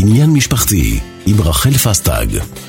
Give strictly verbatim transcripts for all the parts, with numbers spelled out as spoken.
עניין משפחתי עם רחל פסטג.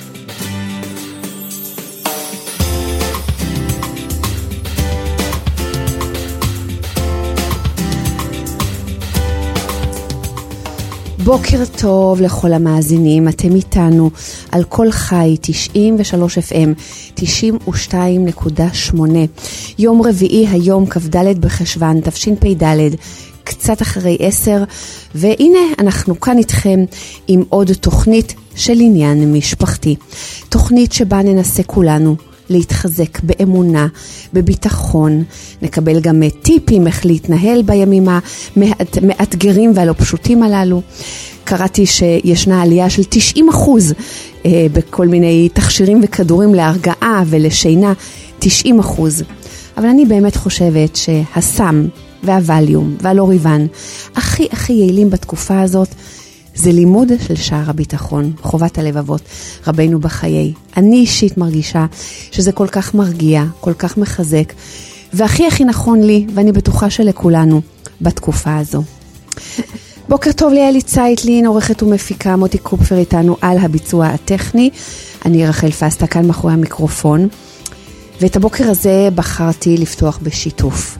בוקר טוב לכל המאזינים, אתם איתנו על כל חי תשעים ושלוש אף אם, תשעים ושתיים נקודה שמונה. יום רביעי היום כ"ד בחשוון תשפ"ד, קצת אחרי עשר, והנה אנחנו כאן איתכם עם עוד תוכנית של עניין משפחתי. תוכנית שבה ננסה כולנו להתחזק באמונה, בביטחון, נקבל גם טיפים איך להתנהל בימים המאתגרים והלא פשוטים הללו. קראתי שישנה עלייה של תשעים אחוז אה, בכל מיני תכשירים וכדורים להרגעה ולשינה, תשעים אחוז. אבל אני באמת חושבת שהסם והווליום והלוריבן הכי הכי יעילים בתקופה הזאת זה לימוד של שער הביטחון, חובת הלבבות, רבנו בחיי. אני אישית מרגישה שזה כל כך מרגיע, כל כך מחזק, והכי הכי נכון לי, ואני בטוחה שלכולנו, בתקופה הזו. בוקר טוב ליאלי צייטלין, עורכת ומפיקה, מוטי קופפר איתנו על הביצוע הטכני. אני רחל פסטה כאן מאחורי המיקרופון, ואת הבוקר הזה בחרתי לפתוח בשיתוף.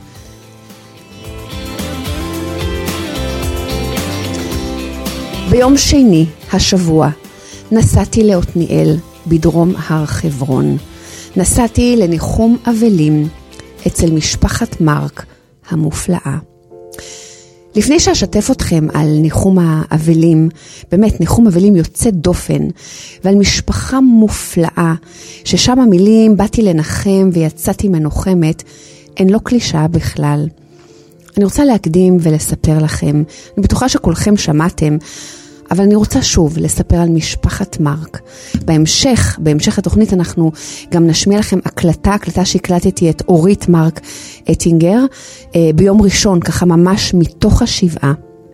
ביום שני השבוע נסעתי לעתניאל בדרום הר חברון. נסעתי לניחום אבלים אצל משפחת מרק המופלאה. לפני שאשתף אתכם על ניחום האבלים, באמת ניחום אבלים יוצא דופן, ועל משפחה מופלאה, ששם המילים באתי לנחם ויצאתי מנוחמת, הן לא קלישה בכלל. אני רוצה להקדים ולספר לכם, אני בטוחה שכולכם שמעתם, אבל אני רוצה שוב לספר על משפחת מרק. בהמשך, בהמשך התוכנית אנחנו גם נשמיע לכם הקלטה, הקלטה שהקלטתי את אורית מרק אטינגר, אה, ביום ראשון, ככה ממש מתוך השבעה.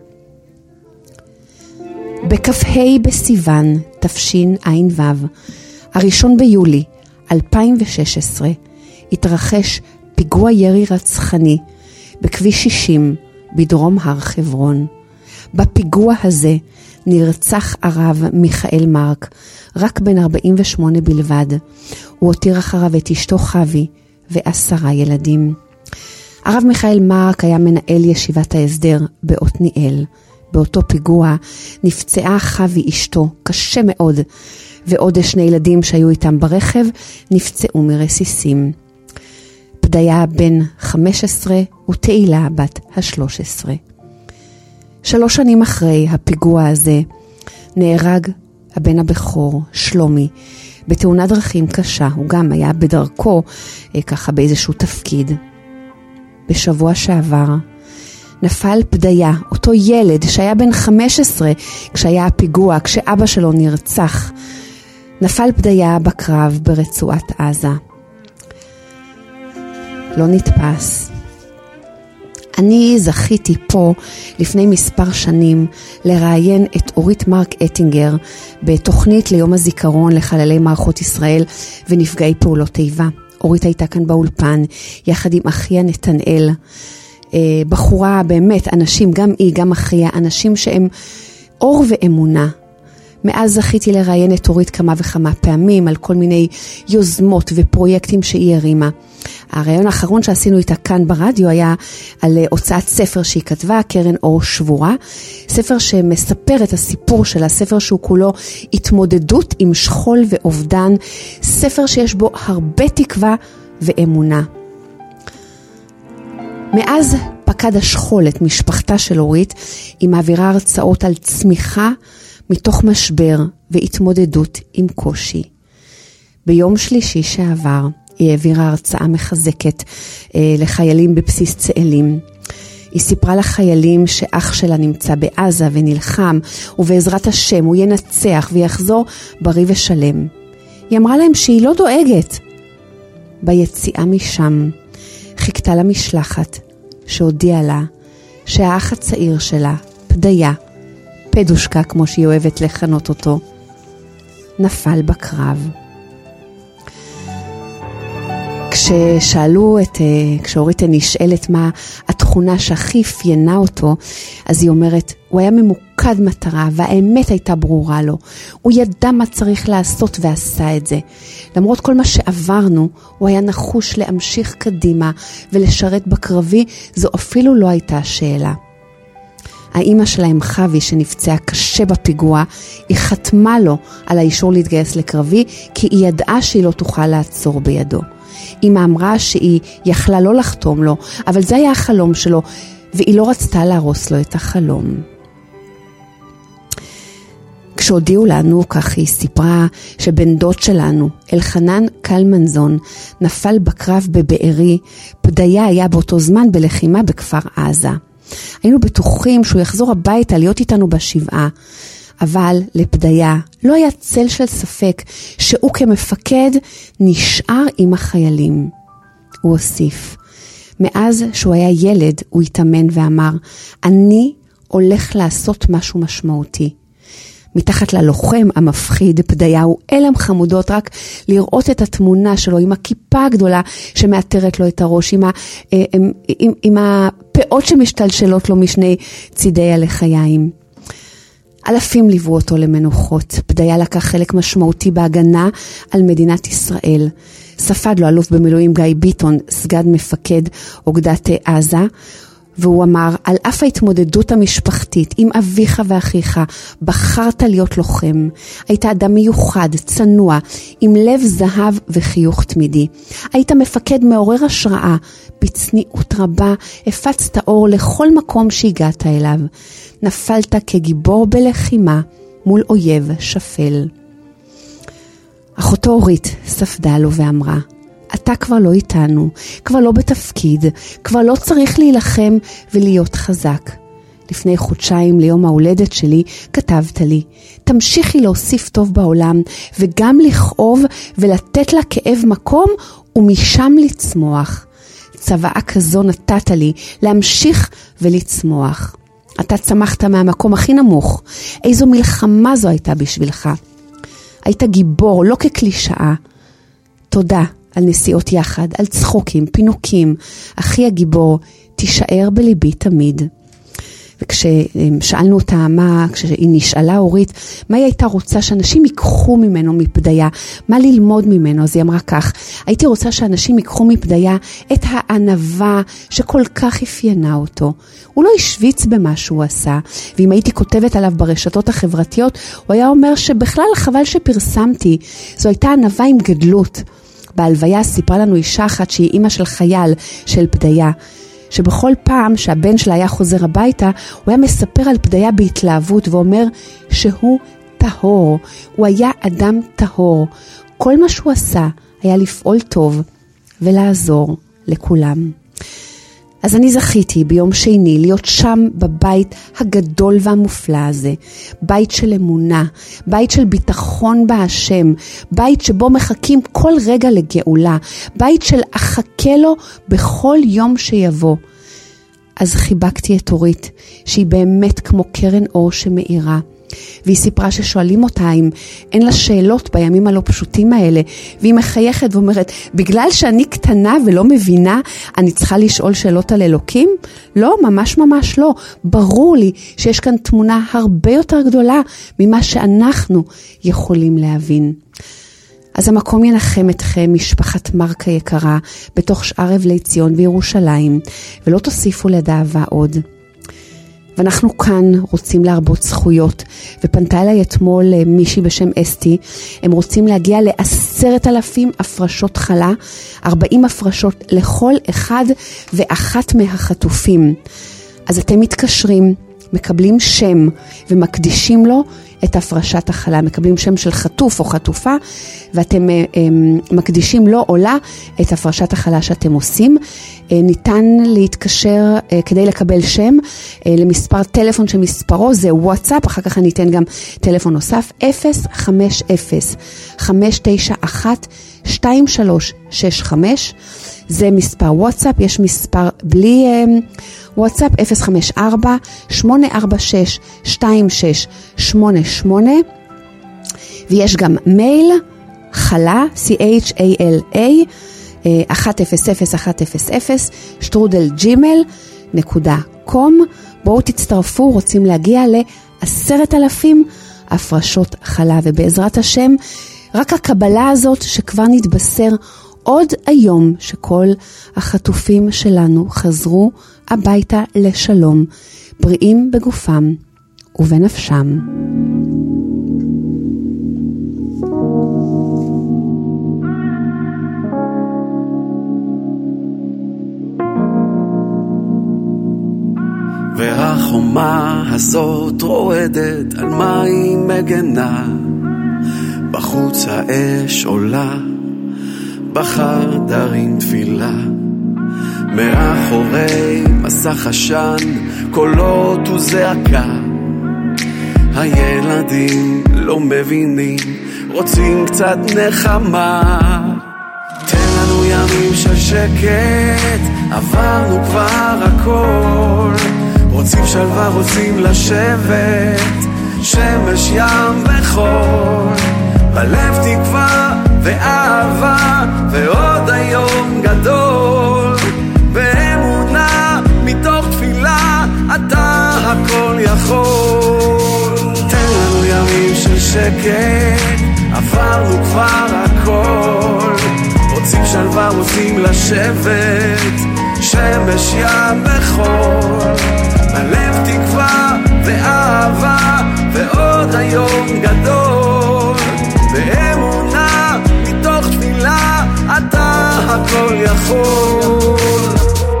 בכ"ה בסיוון, תשע"ו, הראשון ביולי אלפיים ושש עשרה, התרחש פיגוע ירי רצחני בכביש שישים בדרום הר חברון. בפיגוע הזה נרצח הרב מיכאל מרק, רק בן ארבעים ושמונה בלבד. הוא הותיר אחריו את אשתו חוי ועשרה ילדים. הרב מיכאל מרק היה מנהל ישיבת ההסדר בעתניאל. באותו פיגוע נפצעה חוי אשתו קשה מאוד, ועוד שני ילדים שהיו איתם ברכב נפצעו מרסיסים. פדיה בן חמש עשרה ותהילה בת ה-שלוש עשרה. שלוש שנים אחרי הפיגוע הזה נהרג הבן הבכור שלומי בתאונת דרכים קשה. הוא גם היה בדרכו ככה באיזשהו תפקיד. בשבוע שעבר נפל פדיה, אותו ילד שהיה בן חמש עשרה כשהיה הפיגוע, כשאבא שלו נרצח. נפל פדיה בקרב ברצועת עזה. לא נתפס. אני זכיתי פה לפני מספר שנים לראיין את אורית מרק אטינגר בתוכנית ליום הזיכרון לחללי מערכות ישראל ונפגעי פעולות איבה. אורית הייתה כאן באולפן יחד עם אחיה נתנאל, בחורה באמת, אנשים, גם היא, גם אחיה, אנשים שהם אור ואמונה. מאז זכיתי לראיין את אורית כמה וכמה פעמים על כל מיני יוזמות ופרויקטים שהיא הרימה. הרעיון האחרון שעשינו איתה כאן ברדיו היה על הוצאת ספר שהיא כתבה, קרן אור שבורה, ספר שמספר את הסיפור שלה, ספר שהוא כולו התמודדות עם שכול ואובדן, ספר שיש בו הרבה תקווה ואמונה. מאז פקד השכול את משפחתה של אורית, היא מעבירה הרצאות על צמיחה מתוך משבר והתמודדות עם קושי. ביום שלישי שעבר היא העבירה הרצאה מחזקת אה, לחיילים בבסיס צאלים. היא סיפרה לחיילים שאח שלה נמצא בעזה ונלחם, ובעזרת השם הוא ינצח ויחזור בריא ושלם. היא אמרה להם שהיא לא דואגת. ביציאה משם חיכתה למשלחת שהודיעה לה שהאח הצעיר שלה, פדיה, פדושקה כמו שהיא אוהבת לכנות אותו, נפל בקרב. כששאלו את, כשאורית נשאלת מה התכונה שהכי אפיינה אותו, אז היא אומרת, הוא היה ממוקד ממוקד מטרה, והאמת הייתה ברורה לו. הוא ידע מה צריך לעשות ועשה את זה. למרות כל מה שעברנו, הוא היה נחוש להמשיך קדימה ולשרת בקרבי, זו אפילו לא הייתה שאלה. האמא שלהם חווי שנפצעה קשה בפיגוע, היא חתמה לו על האישור להתגייס לקרבי, כי היא ידעה שהיא לא תוכל לעצור בידו. אמא אמרה שהיא יכלה לא לחתום לו, אבל זה היה החלום שלו, והיא לא רצתה להרוס לו את החלום. כשהודיעו לנו, כך היא סיפרה, שבן דוד שלנו, אלחנן קלמנזון, נפל בקרב בבארי, פדיה היה באותו זמן בלחימה בכפר עזה. היינו בטוחים שהוא יחזור הביתה להיות איתנו בשבעה, אבל לפדיה לא היה צל של ספק שהוא כמפקד נשאר עם החיילים. הוא הוסיף, מאז שהוא היה ילד הוא התאמן ואמר, אני הולך לעשות משהו משמעותי. מתחת ללוחם המפחיד פדיה הוא אלם חמודות, רק לראות את התמונה שלו עם הכיפה הגדולה שמאתרת לו את הראש, עם, ה, עם, עם, עם הפאות שמשתלשלות לו משני צידי הלחיים. אלפים ליוו אותו למנוחות. פדיה לקח חלק משמעותי בהגנה על מדינת ישראל. ספד לו אלוף במילואים גיא ביטון, סגן מפקד אוגדת עזה, והוא אמר, על אף ההתמודדות המשפחתית עם אביך ואחיך, בחרת להיות לוחם. היית אדם מיוחד, צנוע, עם לב זהב וחיוך תמידי. היית מפקד מעורר השראה, בצניעות רבה, הפצת אור לכל מקום שהגעת אליו. נפלת כגיבור בלחימה מול אויב שפל. אחותו אורית ספדה לו ואמרה, אתה כבר לא איתנו, כבר לא בתפקיד, כבר לא צריך להילחם ולהיות חזק. לפני חודשיים ליום ההולדת שלי כתבת לי, תמשיכי להוסיף טוב בעולם וגם לכאוב ולתת לה כאב מקום ומשם לצמוח. צוואה כזו נתת לי להמשיך ולצמוח. אתה צמחת מהמקום הכי נמוך. איזו מלחמה זו הייתה בשבילך. היית גיבור, לא כקלישאה. תודה על נסיעות יחד, על צחוקים, פינוקים. אחי הגיבור, תישאר בליבי תמיד. וכששאלנו אותה, מה, כשהיא נשאלה אורית, מה היא הייתה רוצה שאנשים ייקחו ממנו מפדיה, מה ללמוד ממנו, אז היא אמרה כך, הייתי רוצה שאנשים ייקחו מפדיה את הענווה שכל כך אפיינה אותו. הוא לא השוויץ במה שהוא עשה, ואם הייתי כותבת עליו ברשתות החברתיות, הוא היה אומר שבכלל חבל שפרסמתי, זו הייתה ענווה עם גדלות. בהלוויה סיפרה לנו אישה אחת שהיא אימא של חייל של פדיה, שבכל פעם שהבן שלה היה חוזר הביתה, הוא היה מספר על פדיה בהתלהבות ואומר שהוא טהור, הוא היה אדם טהור. כל מה שהוא עשה היה לפעול טוב ולעזור לכולם. אז אני זכיתי ביום שני להיות שם בבית הגדול והמופלא הזה, בית של אמונה, בית של ביטחון בהשם, בית שבו מחכים כל רגע לגאולה, בית של אחכה לו בכל יום שיבוא. אז חיבקתי את אורית, שהיא באמת כמו קרן אור שמאירה, והיא סיפרה ששואלים אותה אם אין לה שאלות בימים הלא פשוטים האלה, והיא מחייכת ואומרת, בגלל שאני קטנה ולא מבינה, אני צריכה לשאול שאלות על אלוקים? לא, ממש ממש לא. ברור לי שיש כאן תמונה הרבה יותר גדולה ממה שאנחנו יכולים להבין. אז המקום ינחם אתכם, משפחת מרקה יקרה, בתוך שאר אבלי ציון וירושלים, ולא תוסיפו לדאבה עוד. ואנחנו כאן רוצים להרבות זכויות, ופנתה אליי אתמול מישהי בשם אסתי, הם רוצים להגיע לעשרת אלפים הפרשות חלה, ארבעים הפרשות לכל אחד ואחת מהחטופים. אז אתם מתקשרים, מקבלים שם ומקדישים לו את הפרשת החלה, מקבלים שם של חטוף או חטופה, ואתם הם, מקדישים לו או לה את הפרשת החלה שאתם עושים. ניתן להתקשר כדי לקבל שם למספר טלפון שמספרו זה וואטסאפ, אחר כך אני אתן גם טלפון נוסף, אפס חמש אפס חמש תשע אחת שתיים שלוש שש חמש, זה מספר וואטסאפ. יש מספר בלי וואטסאפ, אפס חמש ארבע שמונה ארבע שש שתיים שש שמונה שמונה, ויש גם מייל חלה, C H A L A, אחת אפס אפס אחת אפס אפס שטרודל ג'ימל נקודה קום. בואו תצטרפו, רוצים להגיע עשרת אלפים הפרשות חלה, ובעזרת השם, רק הקבלה הזאת שכבר נתבשר עוד היום שכל החטופים שלנו חזרו הביתה לשלום, בריאים בגופם ובנפשם. והחומה הזאת רועדת על מים מגנה, בחוץ האש עולה, בחדרים תפילה, מאחורי מסך עשן קולות וזעקה, הילדים לא מבינים, רוצים קצת נחמה. תן לנו ימים של שקט, עברנו כבר הכל, רוצים שלווה, רוצים לשבת, שמש, ים וחול, בלב תקווה ואהבה, ועוד היום גדול, באמונה מתוך תפילה, אתה הכל יכול. תן לנו ימים של שקט, עברנו כבר הכל, רוצים שלווה, רוצים לשבת, שמש, ים וחול, בלב תקווה ואהבה, ועוד היום גדול, באמונה מתוך תפילה, אתה הכל יכול.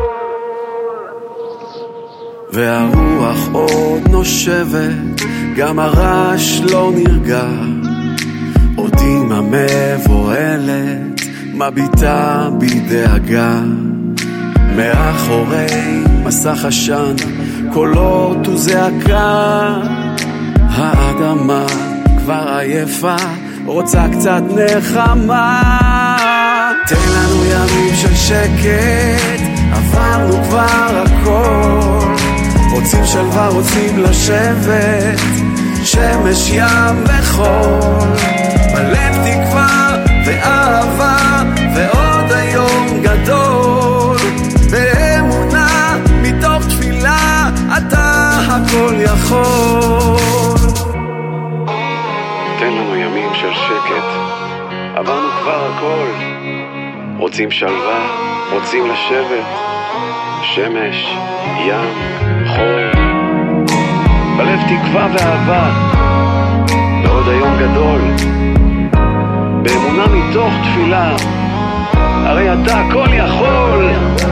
והרוח עוד נושבת, גם הרעש לא נרגע, עוד אמא מבוהלת מביטה בדאגה, מאחורי מסך עשן קולות וזעקה, האדמה כבר עייפה, רוצה קצת נחמה. תן לנו ימים של שקט, עברנו כבר הכל, רוצים שלווה, רוצים לשבת, שמש, ים וחול, בלב תקווה ואהבה, ועוד היום גדול, באמונה מתוך תפילה, אתה הכל יכול. תן לנו ימים של שקט, עברנו כבר הכל, רוצים שלווה, רוצים לשבת, שמש, ים, חול, בלב תקווה ואהבה, ועוד היום גדול, באמונה מתוך תפילה, הרי אתה הכל יכול.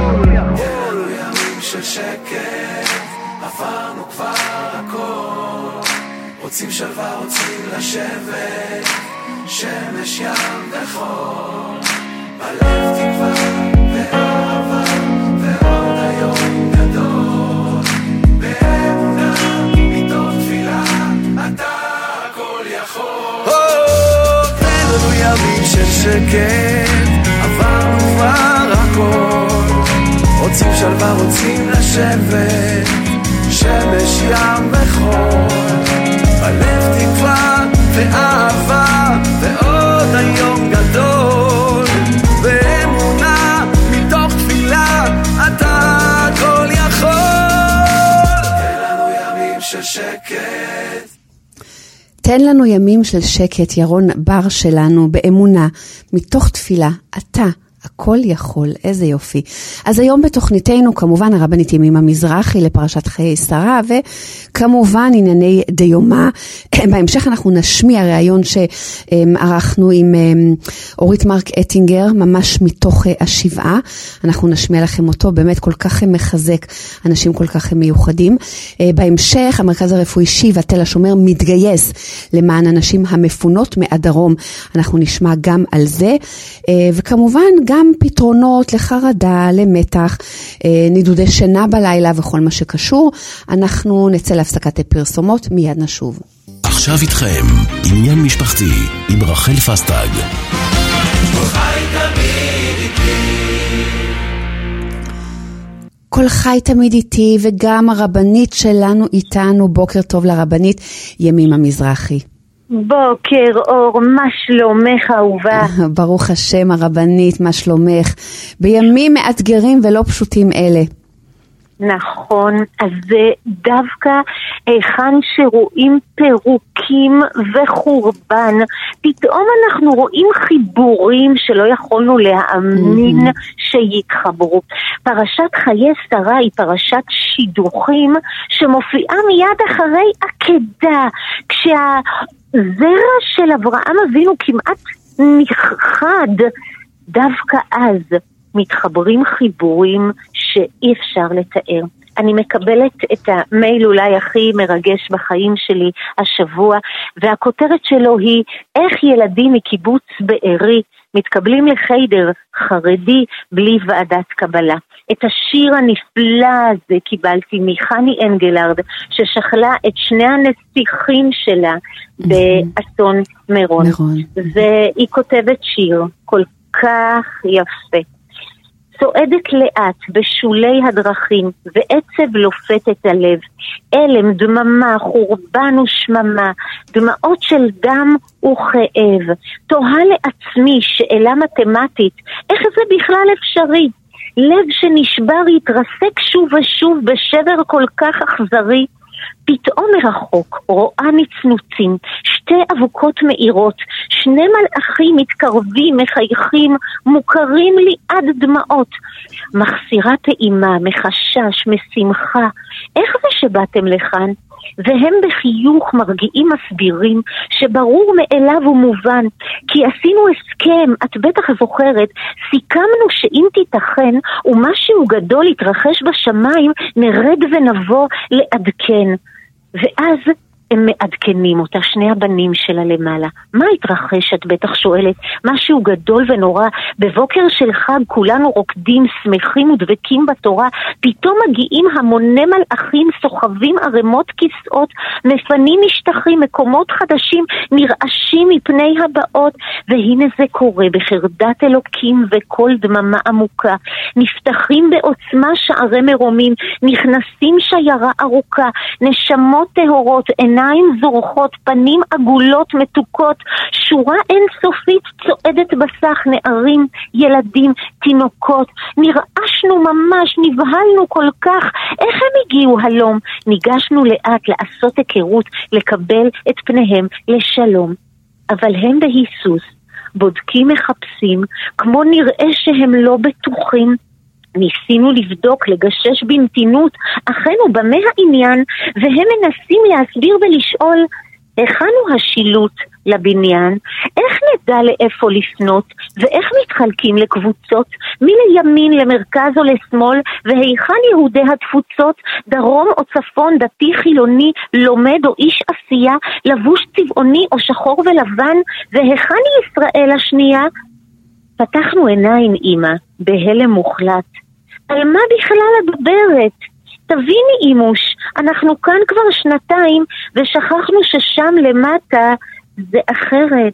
תן ימים של שקט, עברנו כבר הכל, רוצים שלווה, רוצים לשבת, שמש, ים וחול, בלב תקווה ואהבה, ועוד היום גדול, באמונה מתוך תפילה, אתה הכל יכול. תן לנו ימים של שקט, עברנו כבר הכל, רוצים שלווה, רוצים לשבת, שמש, ים וחול, בלב תקווה ואהבה, ועוד היום גדול, באמונה מתוך תפילה, אתה הכל יכול. תן לנו ימים של שקט. תן לנו ימים של שקט, ירון בר שלנו, באמונה מתוך תפילה, אתה הכל יכול. איזה יופי. אז היום בתוכניתנו כמובן הרבנית ימימה מזרחי לפרשת חיי שרה, וכמובן ענייני דיומא. בהמשך אנחנו נשמיע ראיון שערכנו עם אורית מרק אטינגר, ממש מתוך השבעה. אנחנו נשמיע לכם אותו, באמת כל כך מחזק, אנשים כל כך מיוחדים. בהמשך המרכז הרפואי שיבא תל השומר מתגייס למען אנשים המפונות מהדרום. אנחנו נשמע גם על זה, וכמובן גם פתרונות לחרדה, למתח, נידודי שינה בלילה וכל מה שקשור. אנחנו נצא להפסקת הפרסומות, מיד נשוב. עכשיו איתכם עניין משפחתי עם רחל פסטג. כל חי תמיד איתי, וגם הרבנית שלנו איתנו. בוקר טוב לרבנית ימימה מזרחי. בוקר אור, מה שלומך אהובה? ברוך השם הרבנית, מה שלומך? בימים מאתגרים ולא פשוטים אלה. נכון, אז זה דווקא היכן שרואים פירוקים וחורבן, פתאום אנחנו רואים חיבורים שלא יכולנו להאמין mm-hmm. שיתחברו. פרשת חיי שרה היא פרשת שידוכים שמופיעה מיד אחרי עקדה, כשהזרע של אברהם אבינו כמעט נכחד, דווקא אז מתחברים חיבורים שאי אפשר לתאר. אני מקבלת את המייל אולי הכי מרגש בחיים שלי השבוע, והכותרת שלו היא איך ילדים מקיבוץ בארי מתקבלים לחיידר חרדי בלי ועדת קבלה. את השיר הנפלא הזה קיבלתי מחני אנגלרד, ששכלה את שני הנסיכים שלה באסון מירון. והיא כותבת שיר כל כך יפה. צועדת לאט בשולי הדרכים, ועצב לופת את הלב. אלם, דממה, חורבן ושממה, דמעות של דם וכאב. תוהה לעצמי שאלה מתמטית, איך זה בכלל אפשרי? לב שנשבר יתרסק שוב ושוב בשבר כל כך אכזרי. פתאום מרחוק רואה נצנוצים, שתי אבוקות מאירות, שני מלאכים מתקרבים, מחייכים, מוכרים לי עד דמעות. מחסירה טעימה, מחשש, משמחה, איך זה שבאתם לכאן? והם בחיוך מרגיעים מסבירים שברור מאליו ומובן, כי עשינו הסכם, את בטח זוכרת, סיכמנו שאם תיתכן ומשהו גדול יתרחש בשמיים, נרד ונבוא לעדכן. ואז הם מעדכנים אותה, שני הבנים שלה למעלה. מה התרחש? את בטח שואלת. משהו גדול ונורא. בבוקר של חג כולנו רוקדים, שמחים ודבקים בתורה. פתאום מגיעים המוני מלאכים, סוחבים ערימות כיסאות, מפנים משטחים, מקומות חדשים, נרעשים מפני הבאות. והנה זה קורה בחרדת אלוקים וכל דממה עמוקה. נפתחים בעוצמה שערי מרומים, נכנסים שיירה ארוכה, נשמות טהורות, עיניים זורחות, פנים עגולות מתוקות, שורה אינסופית צועדת בסך, נערים, ילדים, תינוקות. נרעשנו ממש, נבהלנו כל כך, איך הם הגיעו הלום? ניגשנו לאט לעשות היכרות, לקבל את פניהם לשלום. אבל הם בהיסוס, בודקים, מחפשים, כמו נראה שהם לא בטוחים. ניסינו לבדוק, לגשש במתינות, אכנו במה העניין, והם מנסים להסביר ולשאול, היכנו השילוט לבניין, איך נדע לאיפה לפנות, ואיך מתחלקים לקבוצות, מי לימין, למרכז או לשמאל, והיכן יהודי התפוצות, דרום או צפון, דתי, חילוני, לומד או איש עשייה, לבוש צבעוני או שחור ולבן, והיכן ישראל השנייה? פתחנו עיניים, אמא, בהלם מוחלט. על מה בכלל הדברת? תביני אימוש, אנחנו כאן כבר שנתיים ושכחנו ששם למטה זה אחרת.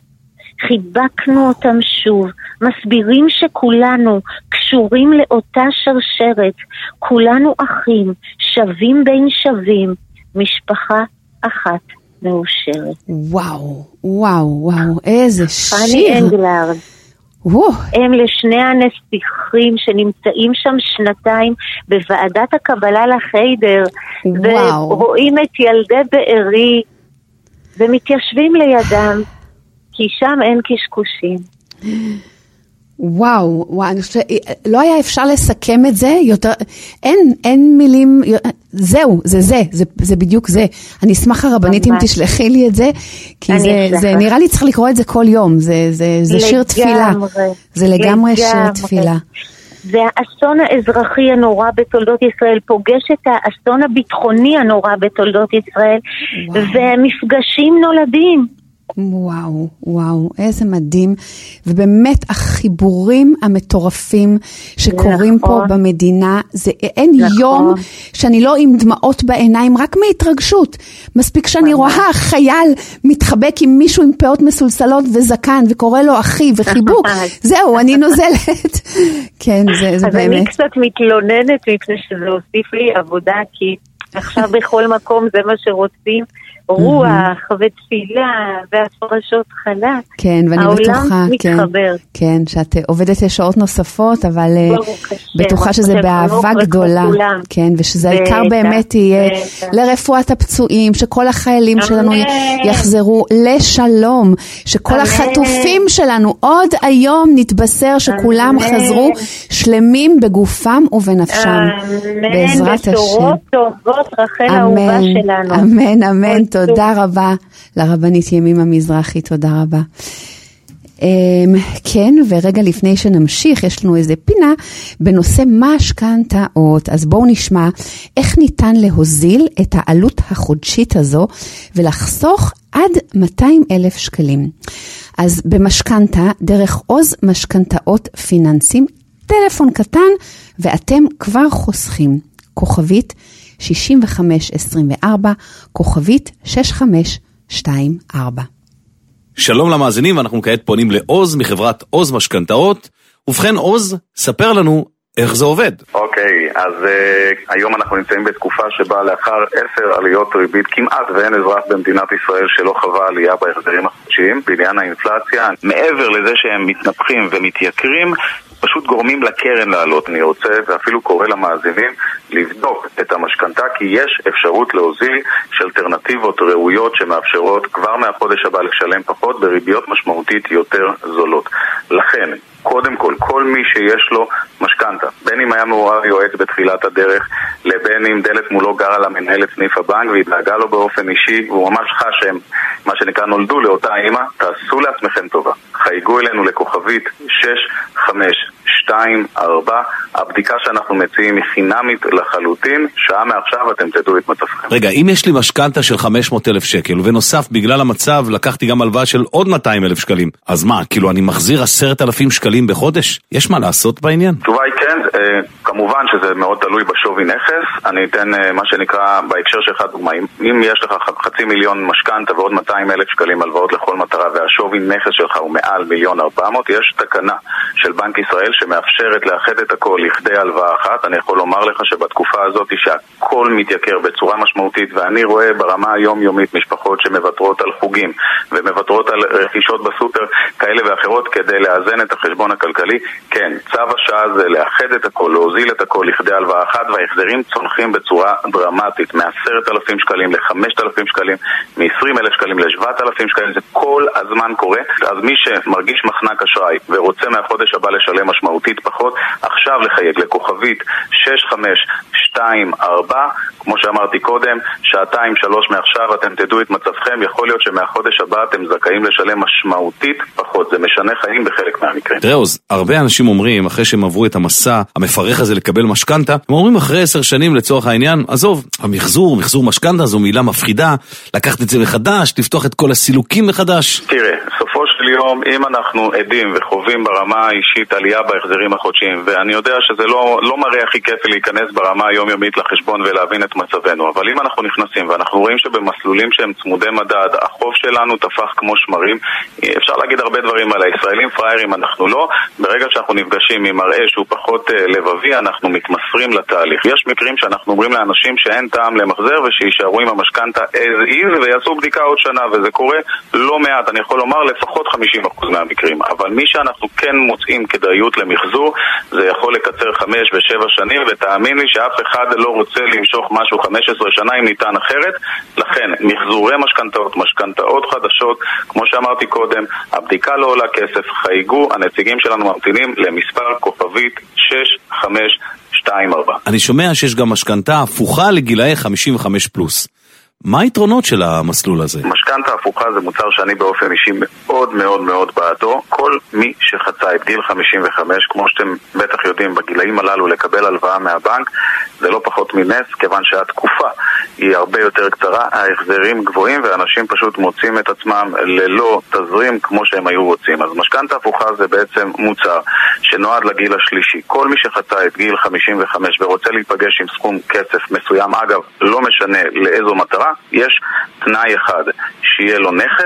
חיבקנו אותם שוב, מסבירים שכולנו קשורים לאותה שרשרת, כולנו אחים, שווים בין שווים, משפחה אחת מאושרת. וואו, וואו, וואו, איזה שיר. פני אנגלרד. וואו. הם לשני הנסיכים שנמצאים שם שנתיים בוועדת הקבלה לחיידר, וואו. ורואים את ילדי בארי ומתיישבים לידם, כי שם אין קשקושים. וואו, וואו, אני חושבת, לא היה אפשר לסכם את זה יותר, אין, אין מילים, זהו, זה זה, זה, זה בדיוק זה. אני אשמח הרבנית אם תשלחי לי את זה, כי זה, זה נראה לי צריך לקרוא את זה כל יום, זה, זה, זה שיר תפילה. זה לגמרי שיר תפילה. זה האסון האזרחי הנורא בתולדות ישראל, פוגש את האסון הביטחוני הנורא בתולדות ישראל, וואו. ומפגשים נולדים. וואו, וואו, איזה מדהים, ובאמת החיבורים המטורפים שקורים נכון. פה במדינה, זה אין נכון. יום שאני לא עם דמעות בעיניים, רק מהתרגשות. מספיק שאני נכון. רואה חייל מתחבק עם מישהו עם פאות מסולסלות וזקן, וקורא לו אחי וחיבוק, זהו, אני נוזלת. כן, זה, זה אז באמת. אז אני קצת מתלוננת, מפני שזה הוסיף לי עבודה, כי עכשיו בכל מקום זה מה שרוצים, רוח ותפילה והפרשות חלה. כן, ואני בטוחה, העולם מתחבר. כן, שאת עובדת לשעות נוספות, אבל בטוחה שזה באהבה גדולה. כן, ושזה העיקר באמת יהיה לרפואת הפצועים, שכל החיילים שלנו יחזרו לשלום, שכל החטופים שלנו עוד היום נתבשר שכולם חזרו שלמים בגופם ובנפשם. בעזרת השם. בשורות טובות, רחל האהובה שלנו. אמן, אמן. תודה רבה לרבנית ימימה מזרחי, תודה רבה. כן, ורגע לפני שנמשיך, יש לנו איזה פינה בנושא משכנתאות. אז בואו נשמע איך ניתן להוזיל את העלות החודשית הזו ולחסוך עד מאתיים אלף שקלים. אז במשכנתה, דרך עוז משכנתאות פיננסים, טלפון קטן ואתם כבר חוסכים. כוכבית שישים וחמש עשרים וארבע, כוכבית שש חמש שתיים ארבע. שלום למאזינים, אנחנו כעת פונים לעוז מחברת עוז משכנתאות. ובכן עוז, ספר לנו איך זה עובד. אוקיי, אז uh, היום אנחנו נמצאים בתקופה שבה לאחר עשר עליות ריבית כמעט ואין אזרח במדינת ישראל שלא חווה עלייה בהחזרים החודשיים בעניין האינפלציה. מעבר לזה שהם מתנפחים ומתייקרים, פשוט גורמים לקרן לעלות. אני רוצה ואפילו קורא למאזינים לבדוק את המשכנתה, כי יש אפשרות להוזיל של אלטרנטיבות ראויות שמאפשרות כבר מהחודש הבא לשלם פחות בריביות משמעותית יותר זולות. לכן, קודם כל, כל מי שיש לו משכנתה, בין אם היה מעורב יועץ בתחילת הדרך, לבין אם דלת מולו גרה למנהלת סניף הבנק והיא דאגה לו באופן אישי, והוא ממש חש שהם, מה שנקרא, נולדו לאותה אימא, תעשו לעצמכם טובה. חייגו אלינו לכוכבית שש חמש שתיים ארבע, הבדיקה שאנחנו מציעים היא חינמית לחלוטין, שעה מעכשיו אתם תדעו את מצבכם. רגע, אם יש לי משכנתה של חמש מאות אלף שקל, ונוסף בגלל המצב לקחתי גם הלוואה של עוד מאתיים אלף שקלים, אז מה, כאילו אני מחזיר עשרת אלפים שקלים בחודש? יש מה לעשות בעניין? תשובה היא כן, כמובן שזה מאוד תלוי בשווי נכס. אני אתן מה שנקרא בהקשר שלך דוגמה, אם יש לך חצי מיליון משכנתה ועוד מאתיים אלף שקלים הלוואות לכל מטרה, והשווי נכס שלך הוא מעל מיליון ארבע מאות, יש תקנה של בנק ישראל שמאפשרת לאחד את הכל לכדי הלוואה אחת. אני יכול לומר לך שבתקופה הזאת שהכל מתייקר בצורה משמעותית, ואני רואה ברמה היומיומית משפחות שמוותרות על חוגים ומוותרות על רכישות בסופר כאלה ואחרות כדי לאזן את החשבון הכלכלי. כן, צו השעה זה לאחד את הכל, להוזיל את הכל לכדי הלוואה אחת, וההחזרים צונחים בצורה דרמטית מ-עשרת אלפים שקלים ל-חמשת אלפים שקלים, מ-עשרים אלף שקלים ל-שבעת אלפים שקלים. זה כל הזמן קורה. אז מי שמרגיש מחנק אשראי ורוצה מהחודש הבא לשלם משמעותית פחות, עכשיו לחייג לכוכבית שש חמש שתיים ארבע, כמו שאמרתי קודם, שעתיים שלוש מעכשיו אתם תדעו את מצבכם. יכול להיות שמהחודש הבא אתם זכאים לשלם משמעותית פחות. זה משנה חיים בחלק מהמקרים. תראה עוז, הרבה אנשים אומרים אחרי שהם עברו את המסע המפרך הזה לקבל משכנתה, הם אומרים אחרי עשר שנים לצורך העניין, עזוב, המחזור, מחזור משכנתה זו מילה מפחידה, לקחת את זה מחדש, לפתוח את כל הסילוקים מחדש. תראה, סופו של יום, אם אנחנו עדים וחווים ברמה האישית עלייה בהחזרים החודשיים, ואני יודע שזה לא, לא מראה הכי כיף להיכנס ברמה היומיומית לחשבון ולהבין את מצבנו, אבל אם אנחנו נכנסים ואנחנו רואים שבמסלולים שהם צמודי מדד, החוב שלנו תפח כמו שמרים, אפשר להגיד הרבה דברים על הישראלים פריירים, אנחנו לא. ברגע שאנחנו נפגשים עם מראה שהוא פחות לבבי, אנחנו מתמסרים לתהליך. יש מקרים שאנחנו אומרים לאנשים שאין טעם למחזר ושישארו עם המשכנתה as is ויעשו בדיקה עוד שנה, וזה קורה לא מעט, אני יכול לומר לפחות חמישים אחוז מהמקרים. אבל מי שאנחנו כן מוצאים כדאיות למחזור, זה יכול לקצר חמש ושבע שנים, ותאמין לי שאף אחד לא רוצה למשוך משהו חמש עשרה שנה אם ניתן אחרת. לכן, מחזורי משכנתאות, משכנתאות חדשות, כמו שאמרתי קודם, הבדיקה לא עולה כסף, חייגו, הנציגים שלנו ממתינים למספר כוכבית שש חמש שתיים ארבע. אני שומע שיש גם משכנתה הפוכה לגילאי חמישים וחמש פלוס. מה היתרונות של המסלול הזה? משכנתה הפוכה זה מוצר שאני באופן אישי מאוד מאוד מאוד בעדו. כל מי שחצה את גיל חמישים וחמש, כמו שאתם בטח יודעים, בגילאים הללו לקבל הלוואה מהבנק זה לא פחות מנס, כיוון שהתקופה היא הרבה יותר קצרה, ההחזרים גבוהים ואנשים פשוט מוצאים את עצמם ללא תזרים כמו שהם היו רוצים. אז משכנתה הפוכה זה בעצם מוצר שנועד לגיל השלישי. כל מי שחצה את גיל חמישים וחמש ורוצה להיפגש עם סכום כסף מסוים, אגב, לא משנה לאיזו מטרה, יש תנאי אחד, שיהיה לו נכס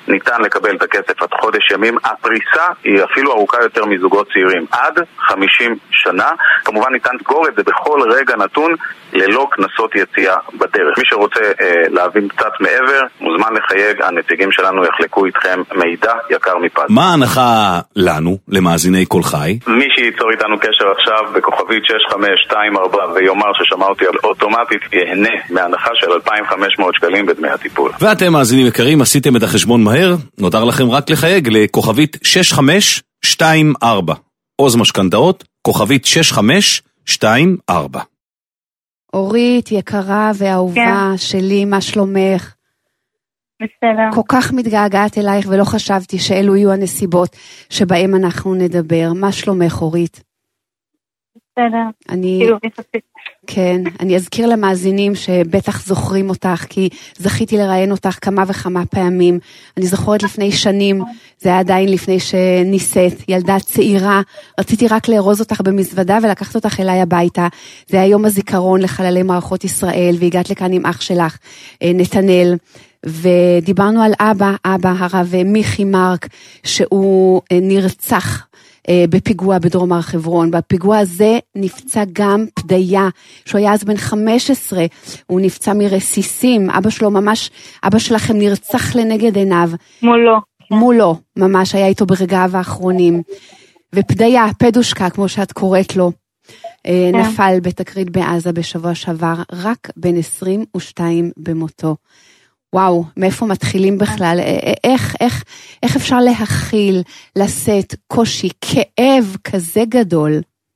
ניתן לקבל את הכסף עד חודש ימים. הפריסה היא אפילו ארוכה יותר מזוגות צעירים, עד חמישים שנה. כמובן ניתן סגור את זה בכל רגע נתון ללא כנסות יציאה בדרך. מי שרוצה אה, להבין קצת מעבר, מוזמן לחייג, הנציגים שלנו יחלקו איתכם מידע יקר מפז. מה ההנחה לנו, למאזיני כל חי? מי שייצור איתנו קשר עכשיו בכוכבית שש חמש שתיים ארבע ויאמר ששמע אותי אוטומטית יהנה מהנחה של אלפיים וחמש מאות שקלים בדמי הטיפול. ואתם מאזינים יקרים, עשיתם את החשבון מהר, נותר לכם רק לחייג לכוכבית שש חמש שתיים ארבע. עוז משכנתאות, כוכבית שש חמש שתיים ארבע. אורית יקרה ואהובה כן. שלי, מה שלומך? בסדר. כל כך מתגעגעת אלייך ולא חשבתי שאלו יהיו הנסיבות שבהם אנחנו נדבר. מה שלומך אורית? בסדר. אני... כאילו, בסדר. כן, אני אזכיר למאזינים שבטח זוכרים אותך, כי זכיתי לראיין אותך כמה וכמה פעמים. אני זוכרת לפני שנים, זה היה עדיין לפני שניסית, ילדה צעירה, רציתי רק לארוז אותך במזוודה ולקחת אותך אליי הביתה. זה היה יום הזיכרון לחללי מערכות ישראל, והגעת לכאן עם אח שלך, נתנאל, ודיברנו על אבא, אבא הרב מיכי מרק, שהוא נרצח בפיגוע בדרום הר חברון. בפיגוע הזה נפצע גם פדיה, שהוא היה אז בן חמש עשרה, הוא נפצע מרסיסים, אבא שלו ממש, אבא שלכם נרצח לנגד עיניו. מולו. מולו, ממש היה איתו ברגעיו האחרונים. ופדיה, פדושקה, כמו שאת קוראת לו, נפל בתקרית בעזה בשבוע שעבר, רק בן עשרים ושתיים במותו. וואו, מאיפה מתחילים בכלל? איך, איך, איך אפשר להכיל, לשאת קושי, כאב כזה גדול?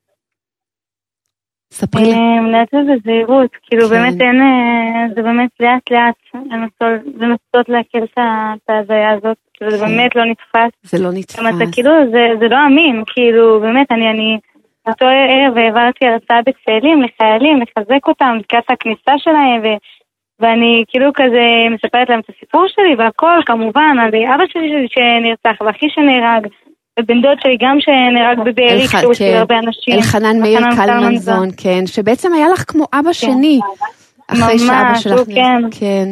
ספרי לי. מנהלת בזהירות, כאילו באמת אין, זה באמת לאט לאט, לנסות להכיר את ההזיה הזאת, זה באמת לא נתפס. זה לא נתפס. כאילו, זה לא אמין, כאילו, באמת, אני, אני, אותו ערב העברתי הרצאה בצאלים, לחיילים, לחזק אותם, לקראת הכניסה שלהם, ו... ואני כאילו כזה מספרת להם את הסיפור שלי, והכל כמובן, על אבא שלי שנרצח, ואחי שנהרג, ובן דוד שלי גם שנהרג בבארי, כשהוא סביב הרבה אנשים. אלחנן מאיר קלמנזון, כן, שבעצם היה לך כמו אבא שני, אחרי שאבא שלך נרצח. כן.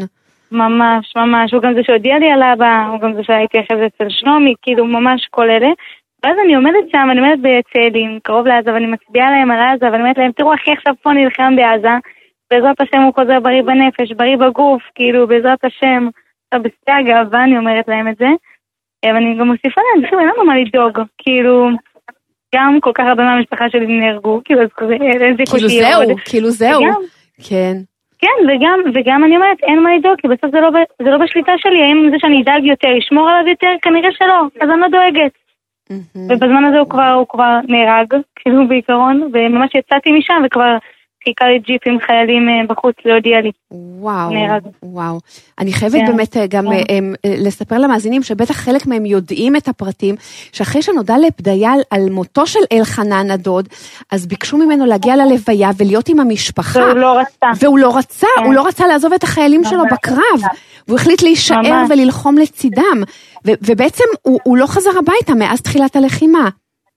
ממש, ממש, הוא גם זה שהודיע לי על אבא, הוא גם זה שהייתי אחרי זה אצל שנומי, כאילו ממש כל אלה. ואז אני עומדת שם, אני עומדת בצאלים, קרוב לעזה, ואני מצביעה להם על עזה, ואני אומרת להם, תראו אחי עכשיו פה נלחם בעזה, בעזרת השם הוא חוזר בריא בנפש, בריא בגוף, כאילו בעזרת השם, בשיא הגאווה אני אומרת להם את זה, ואני גם מוסיפה להם, בכלל אין לנו מה לדאוג, כאילו, גם כל כך הרבה מהמשפחה שלי נהרגו, כאילו, אז כזה, כאילו זהו, כאילו זהו, כן. כן, וגם, וגם אני אומרת, אין מה לדאוג, כי בסוף זה לא, זה לא בשליטה שלי, האם זה שאני אדאג יותר, ישמור עליו יותר, כנראה שלא, אז אני לא דואגת. ובזמן הזה הוא כבר, הוא כבר נהרג, כאילו בעיקרון, וממש יצאתי משם וכבר חיכה לי ג'יפ עם חיילים בחוץ להודיע לי. וואו, וואו. אני חייבת באמת גם לספר למאזינים שבטח חלק מהם יודעים את הפרטים, שאחרי שנודע לפדיה על מותו של אלחנן הדוד, אז ביקשו ממנו להגיע ללוויה ולהיות עם המשפחה. והוא לא רצה. והוא לא רצה, הוא לא רצה לעזוב את החיילים שלו בקרב. הוא החליט להישאר וללחום לצידם. ובעצם הוא לא חזר הביתה מאז תחילת הלחימה.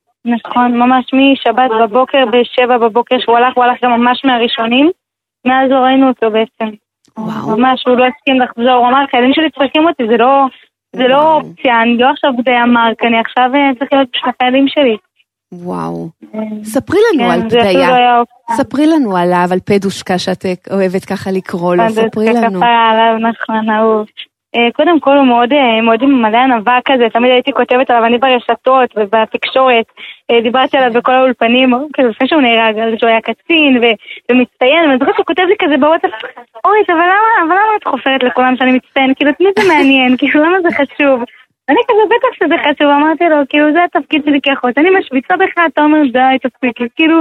נכון, ממש משבת בבוקר, בשבע בבוקר, שהוא הלך, הוא הלך גם ממש מהראשונים, מאז לא ראינו אותו בעצם. וואו. ממש, הוא לא הסכים לחזור, הוא אמר, חיילים שלי צריכים אותי, זה לא, זה לא אופציה, אני לא עכשיו בדי אמרק, אני עכשיו צריך להיות בשביל החיילים שלי. וואו. ספרי לנו על פדיה, ספרי לנו עליו, על פדושקה שאת אוהבת ככה לקרוא לו, ספרי לנו. פדושקה כפה עליו, נכון, אהוב. קודם כל הוא מאוד, מאוד עם מלא ענווה כזה, תמיד הייתי כותבת עליו, אני ברשתות ובתקשורת, דיברתי עליו בכל האולפנים, כזה לפני שהוא נהרג, על שהוא היה קצין ומצטיין, ואני זוכרת שהוא כותב לי כזה בוואטסאפ, אוי, אבל למה, אבל למה את חופרת לכולם שאני מצטיין, כאילו, תמיד זה מעניין, כאילו, למה זה חשוב? אני כזה בטח שזה חשוב, אמרתי לו, כאילו, זה התפקיד שלי כאחות, אני משוויצה בך, אתה אומר, די, תפקיד, כאילו,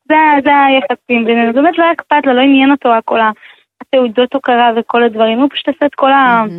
זה היחסים, באמת לא היה אכפת לו, לא עניין אותו הכל התעודות הוקרה וכל הדברים, הוא פשוט עשה את כל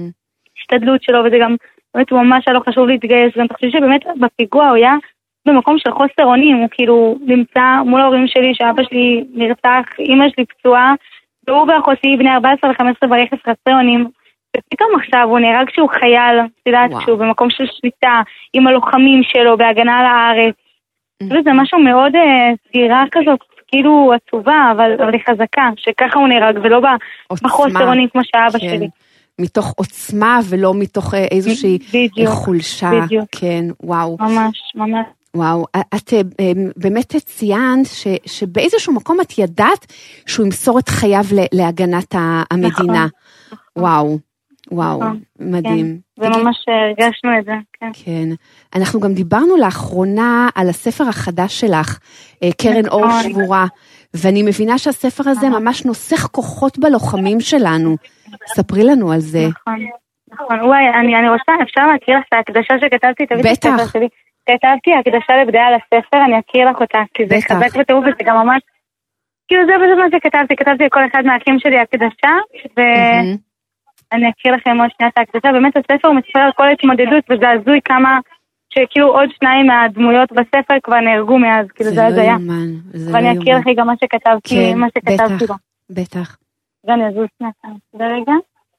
ההשתדלות שלו, וזה גם, באמת הוא ממש היה לו חשוב להתגייס, גם תחשבי שבאמת בפיגוע הוא היה במקום של חוסר אונים, הוא כאילו נמצא מול ההורים שלי, שאבא שלי נרצח, אמא שלי פצועה, והוא ואחותי בני ארבע עשרה וחמש עשרה ברכב חסרי אונים, ופתאום עכשיו הוא נהרג כשהוא חייל, תדעת, כשהוא במקום של שליטה, עם הלוחמים שלו, בהגנה על הארץ, וזה משהו מאוד סגירה כזאת, כאילו עצובה, אבל היא חזקה, שככה הוא נהרג, ולא בחוסר אונים כמו שאבא שלי. מתוך עוצמה ולא מתוך איזושהי בדיוק, חולשה. בדיוק. כן, וואו. ממש, ממש. וואו, את באמת ציינת ש, שבאיזשהו מקום את ידעת שהוא ימסור את חייו להגנת המדינה. נכון. וואו, וואו, נכון. מדהים. כן, וממש הרגשנו את זה, כן. כן. אנחנו גם דיברנו לאחרונה על הספר החדש שלך, קרן אור שבורה, ואני מבינה שהספר הזה ממש נוסח כוחות בלוחמים שלנו. ספרי לנו על זה. נכון, נכון. וואי, אני, אני רוצה, אפשר להכיר לך את ההקדשה שכתבתי? בטח. כתבתי הקדשה לבדיה על הספר, אני אכיר לך אותה, כי זה חזק וטירוף, וזה גם ממש, כאילו זה פשוט מה שכתבתי, כתבתי לכל אחד מהאחים שלי הקדשה, ואני אכיר לכם עוד שנייה את ההקדשה, באמת הספר הוא מספר על כל התמודדות, וזה הזוי כמה, שכאילו עוד שניים מהדמויות בספר כבר נהרגו מאז, כאילו זה אז היה. ואני אכיר לכם גם מה שכתבתי, מה שכתבתי לו. בטח. ואני אזוז שנייה, ברגע.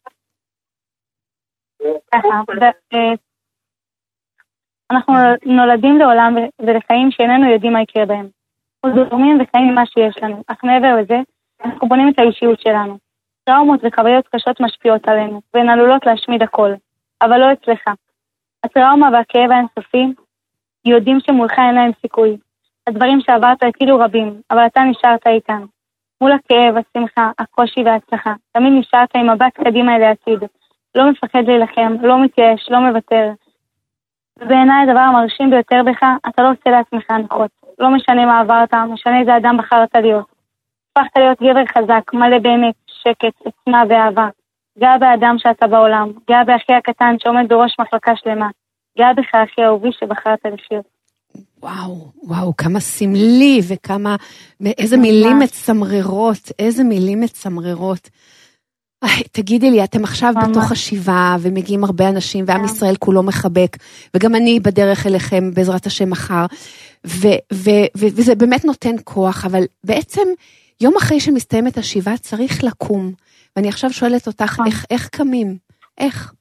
ככה, אנחנו נולדים לעולם ולחיים שאיננו יודעים מה יקרה בהם. אנחנו זורמים וחיים ממה שיש לנו, אך מעבר לזה, אנחנו בונים את האישיות שלנו. טראומות וחוויות קשות משפיעות עלינו, והן עלולות להשמיד הכל, אבל לא אצלך. הטראומה והכאב האינסופי יודעים שמולך אין להם סיכוי. הדברים שעברת כאילו רבים, אבל אתה נשארת איתן. מול הכאב, השמחה, הקושי וההצלחה, תמיד נשארת עם מבט קדימה אל העתיד. לא מפחד להילחם, לא מתייאש, לא מוותר. ובעיניי הדבר המרשים ביותר בך, אתה לא עושה לעצמך הנחות. לא משנה מה עברת, משנה איזה אדם בחרת להיות. הפכת להיות גבר חזק, מלא באמת, שקט, עוצמה ואהבה. גאה באדם שאתה בעולם, גאה באחי הקטן שעומד בראש מחלקה שלמה. גאה בך אחי האהובי שבחרת לחיות. וואו, וואו, כמה סמלי וכמה, איזה מילים מצמררות, איזה מילים מצמררות. תגידי לי, אתם עכשיו בתוך השבעה, ומגיעים הרבה אנשים, ועם ישראל כולו מחבק, וגם אני בדרך אליכם, בעזרת השם מחר, וזה באמת נותן כוח, אבל בעצם, יום אחרי שמסתיימת השבעה, צריך לקום, ואני עכשיו שואלת אותך, איך קמים? איך?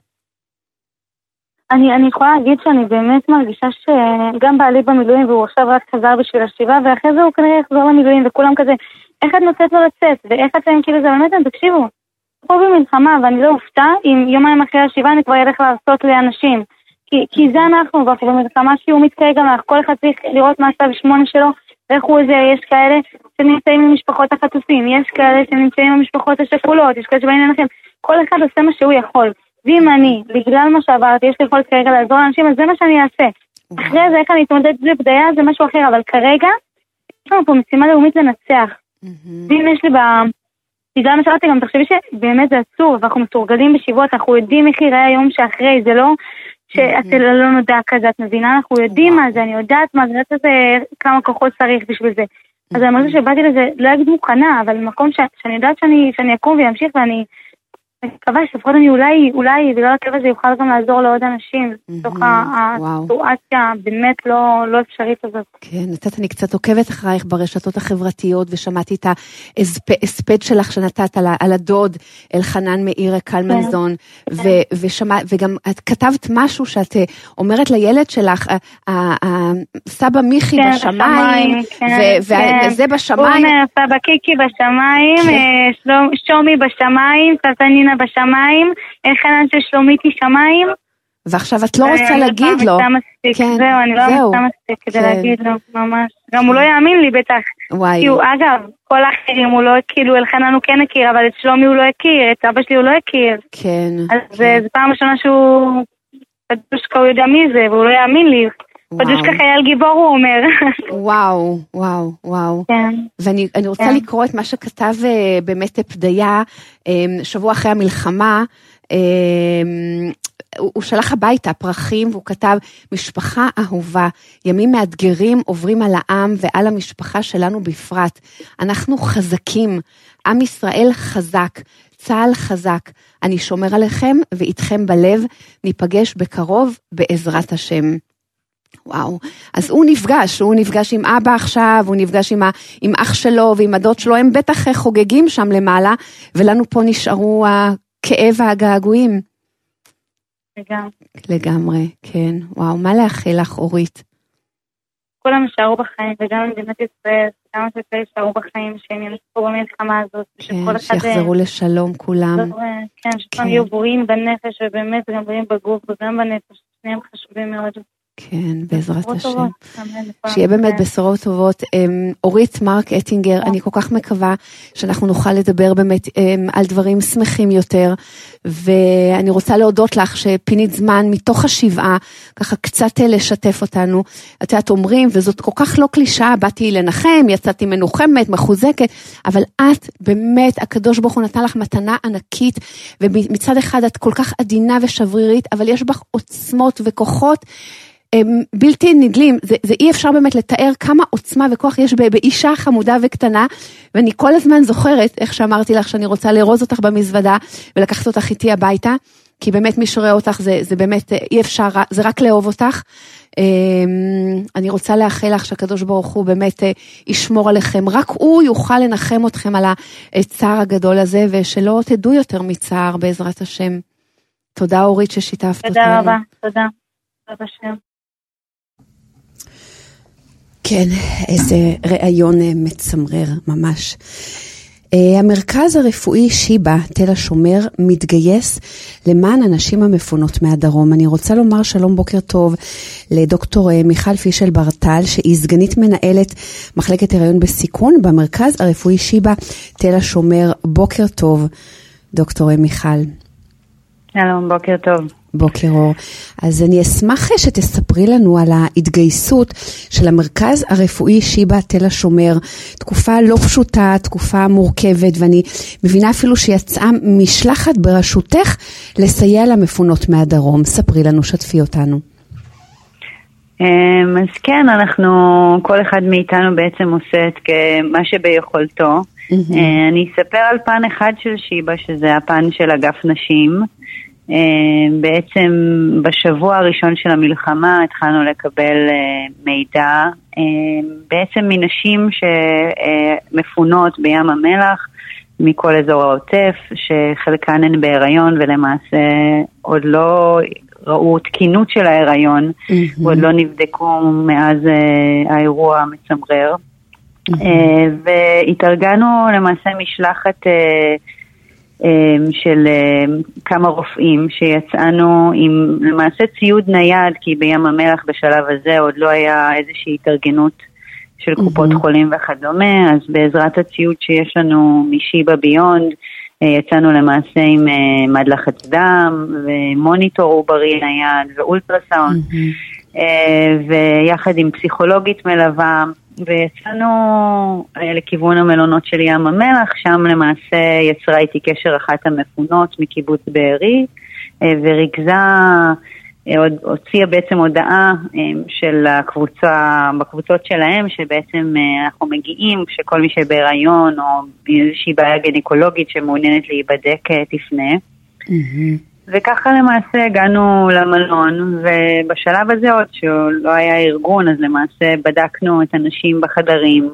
אני, אני יכולה להגיד שאני באמת מרגישה שגם בעלי במילואים, והוא עכשיו רק חזר בשביל השבעה, ואחרי זה הוא כנראה יחזור למילואים, וכולם כזה, איך את נוצאת לו לצאת, ואיך אתם כאילו זה באמת, תקשיבו. פה במלחמה, ואני לא אופתע, אם יומיים אחרי השבעה אני כבר ילך לעשות לאנשים. כי, כי זה אנחנו, ואנחנו במלחמה שהוא מתקרא גם לך, כל אחד צריך לראות מה עשה בשמונה שלו, ואיך הוא זה, יש כאלה שנמצאים עם משפחות החטופים, יש כאלה שנמצאים עם המשפחות השכולות, יש כאלה שבאים לנחם, כל אחד עושה מה שהוא יכול. ואם אני, בגלל מה שעברתי, יש לי יכול כרגע לעזור לאנשים, אז זה מה שאני אעשה. אחרי זה, איך אני אתמודד בבדיה, זה משהו אחר, אבל כרגע, יש לנו פה משימה לאומית לנצח. ואם יש לי ב... בגלל מה שאלתי גם, תחשבי שבאמת זה עצוב, ואנחנו מתורגלים בשיבות, אנחנו יודעים איך יראה היום שאחרי, זה לא שאת לא נודע כזה, את מבינה, אנחנו יודעים מה זה, אני יודעת מה זה, יודעת כמה כוחות צריך בשביל זה. אז אני חושבת שבאתי לזה, לא אגיד מוכנה, אבל במקום שאני יודעת שאני אקום וימשיך, ואני מקווה שפחות אני אולי, אולי, בגלל הכאב הזה יוכל גם לעזור לעוד אנשים, בתוך הסיטואציה באמת לא אפשרית הזאת. כן, נתת, אני קצת עוקבת אחרייך ברשתות החברתיות, ושמעתי את ההספד שלך שנתת על הדוד אלחנן מאיר קלמנזון, וגם את כתבת משהו שאת אומרת לילד שלך, סבא מיכי בשמיים, וזה בשמיים. הוא אומר, סבא קיקי בשמיים, שלומי בשמיים, סבתנינה בשמיים, אלחנן של שלומיתי שמיים. ועכשיו את לא רוצה להגיד לו. זהו, אני לא רוצה מספיק כדי להגיד לו, ממש. גם הוא לא יאמין לי בטח. כי הוא, אגב, כל האחרים הוא לא, כאילו, אלחנן הוא כן הכיר, אבל את שלומי הוא לא הכיר, את אבא שלי הוא לא הכיר. כן. אז זו פעם ראשונה שהוא, פדושקה הוא יודע מי זה, והוא לא יאמין לי. פדושקה חייל גיבור, הוא אומר. וואו, וואו, וואו. כן. ואני רוצה לקרוא את מה שכתב באמת פדיה, שבוע אחרי המלחמה, הוא שלח הביתה פרחים, והוא כתב, משפחה אהובה, ימים מאתגרים עוברים על העם ועל המשפחה שלנו בפרט. אנחנו חזקים, עם ישראל חזק, צהל חזק, אני שומר עליכם ואיתכם בלב, ניפגש בקרוב בעזרת השם. וואו, אז הוא נפגש, הוא נפגש עם אבא עכשיו, הוא נפגש עם, ה, עם אח שלו ועם הדוד שלו, הם בטח חוגגים שם למעלה, ולנו פה נשארו הכאב והגעגועים. לגמרי. לגמרי, כן. וואו, מה לאחל לך, אורית? שכולם יישארו בחיים, וגם מדינת ישראל, גם שכאלה יישארו בחיים, שהם ינצחו במלחמה הזאת. כן, שיחזרו לשלום כולם. כן, שכולם יהיו בריאים בנפש, ובאמת גם בריאים בגוף, וגם בנפש, שניהם חשובים מאוד. כן, בעזרת השם. שיהיה באמת בשורות טובות. אורית מרק אטינגר, אני כל כך מקווה שאנחנו נוכל לדבר באמת על דברים שמחים יותר, ואני רוצה להודות לך שפינית זמן מתוך השבעה, ככה קצת לשתף אותנו. את יודעת, אומרים, וזאת כל כך לא קלישאה, באתי לנחם, יצאתי מנוחמת, מחוזקת, אבל את באמת, הקדוש ברוך הוא נתן לך מתנה ענקית, ומצד אחד את כל כך עדינה ושברירית, אבל יש בך עוצמות וכוחות, בלתי נדלים, זה, זה אי אפשר באמת לתאר כמה עוצמה וכוח יש באישה חמודה וקטנה, ואני כל הזמן זוכרת, איך שאמרתי לך, שאני רוצה לרוז אותך במזוודה, ולקחת אותך איתי הביתה, כי באמת מי שרואה אותך, זה, זה באמת אי אפשר, זה רק לאהוב אותך. אני רוצה לאחל לך שהקדוש ברוך הוא באמת ישמור עליכם, רק הוא יוכל לנחם אתכם על הצער הגדול הזה, ושלא תדעו יותר מצער בעזרת השם. תודה אורית ששיתפת אותנו. תודה רבה, תודה. תודה השם. כן, איזה רעיון מצמרר ממש. המרכז הרפואי שיבא תל השומר מתגייס למען הנשים המפונות מהדרום. אני רוצה לומר שלום בוקר טוב לדוקטור מיכל פישל ברטל, שהיא סגנית מנהלת מחלקת הריון בסיכון במרכז הרפואי שיבא תל השומר. בוקר טוב דוקטור מיכל. שלום, בוקר טוב. בוקר אור. אז אני אשמח שתספרי לנו על ההתגייסות של המרכז הרפואי שיבא תל השומר, תקופה לא פשוטה, תקופה מורכבת, ואני מבינה אפילו שיצאה משלחת בראשותך לסייע למפונות מהדרום. ספרי לנו, שתפי אותנו. אז כן, אנחנו, כל אחד מאיתנו בעצם עושה את מה שביכולתו. אני אספר על פן אחד של שיבא, שזה הפן של אגף נשים. בעצם בשבוע הראשון של המלחמה התחלנו לקבל מידע בעצם מנשים שמפונות בים המלח מכל אזור העוטף, שחלקן הן בהיריון ולמעשה עוד לא ראו תקינות של ההיריון mm-hmm. ועוד לא נבדקו מאז האירוע המצמרר. mm-hmm. והתארגנו למעשה משלחת של כמה רופאים שיצאנו עם למעשה ציוד נייד, כי בים המלח בשלב הזה עוד לא היה איזושהי התארגנות של קופות mm-hmm. חולים וכדומה, אז בעזרת הציוד שיש לנו משיבא ביונד, יצאנו למעשה עם מד לחץ דם ומוניטור עוברי נייד ואולטרסאונד, mm-hmm. ויחד עם פסיכולוגית מלווה, ויצאנו לכיוון המלונות של ים המלח, שם למעשה יצרה איתי קשר אחת המפונות מקיבוץ בארי, וריכזה, הוציאה בעצם הודעה של הקבוצה, בקבוצות שלהם, שבעצם אנחנו מגיעים שכל מי שבהיריון או איזושהי בעיה גינקולוגית שמעוניינת להיבדק תפנה. Mm-hmm. וככה למעשה הגענו למלון, ובשלב הזה עוד שלא היה ארגון, אז למעשה בדקנו את הנשים בחדרים,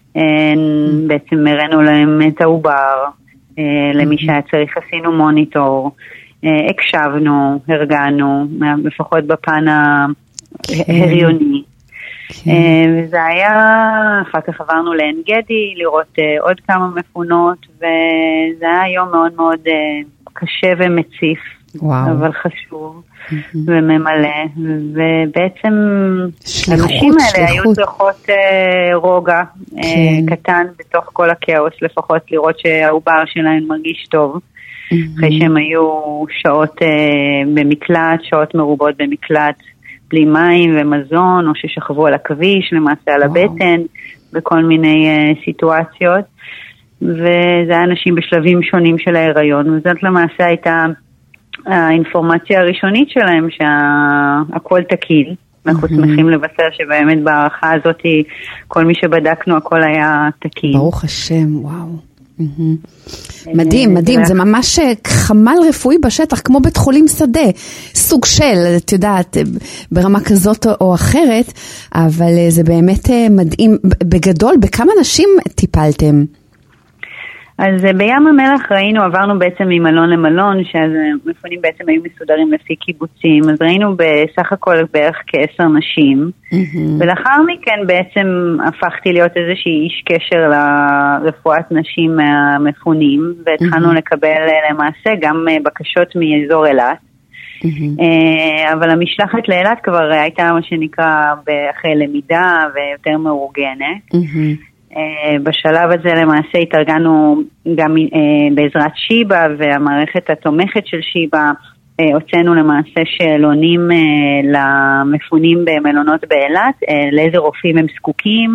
בעצם הראינו להם את העובר, למי שהיה צריך עשינו מוניטור, הקשבנו, הרגענו, לפחות בפן ההריוני. וזה היה, אחר כך עברנו לעין גדי, לראות עוד כמה מפונות, וזה היה יום מאוד מאוד קשה ומציף. וואו. אבל חשוב mm-hmm. וממלא, ובעצם שליחות, הנשים האלה שליחות. היו צריכות אה, רוגע כן. אה, קטן בתוך כל הכאוס, לפחות לראות שהעובר שלהם מרגיש טוב, mm-hmm. אחרי שהם היו שעות אה, במקלט, שעות מרובות במקלט, בלי מים ומזון, או ששכבו על הכביש, למעשה על הבטן, בכל מיני אה, סיטואציות, וזה היה אנשים בשלבים שונים של ההיריון, וזאת למעשה הייתה האינפורמציה הראשונית שלהם שהכל תקיל. אנחנו שמחים לבשר שבאמת בהערכה הזאת כל מי שבדקנו הכל היה תקיל. ברוך השם, וואו. מדהים, מדהים, זה ממש חמ"ל רפואי בשטח, כמו בית חולים שדה, סוג של, את יודעת, ברמה כזאת או אחרת, אבל זה באמת מדהים. בגדול, בכמה נשים טיפלתם? אז בים המלח ראינו, עברנו בעצם ממלון למלון, שאז מפונים בעצם היו מסודרים לפי קיבוצים, אז ראינו בסך הכל בערך כעשר נשים, mm-hmm. ולאחר מכן בעצם הפכתי להיות איזושהי איש קשר לרפואת נשים מהמפונים, והתחלנו mm-hmm. לקבל למעשה גם בקשות מאזור אילת, mm-hmm. אבל המשלחת לאילת כבר הייתה מה שנקרא אחרי למידה ויותר מאורגנת, mm-hmm. בשלב הזה למעשה התארגנו גם בעזרת שיבה והמערכת התומכת של שיבה, הוצאנו למעשה שאלונים למפונים במלונות באילת, לאיזה רופאים הם זקוקים,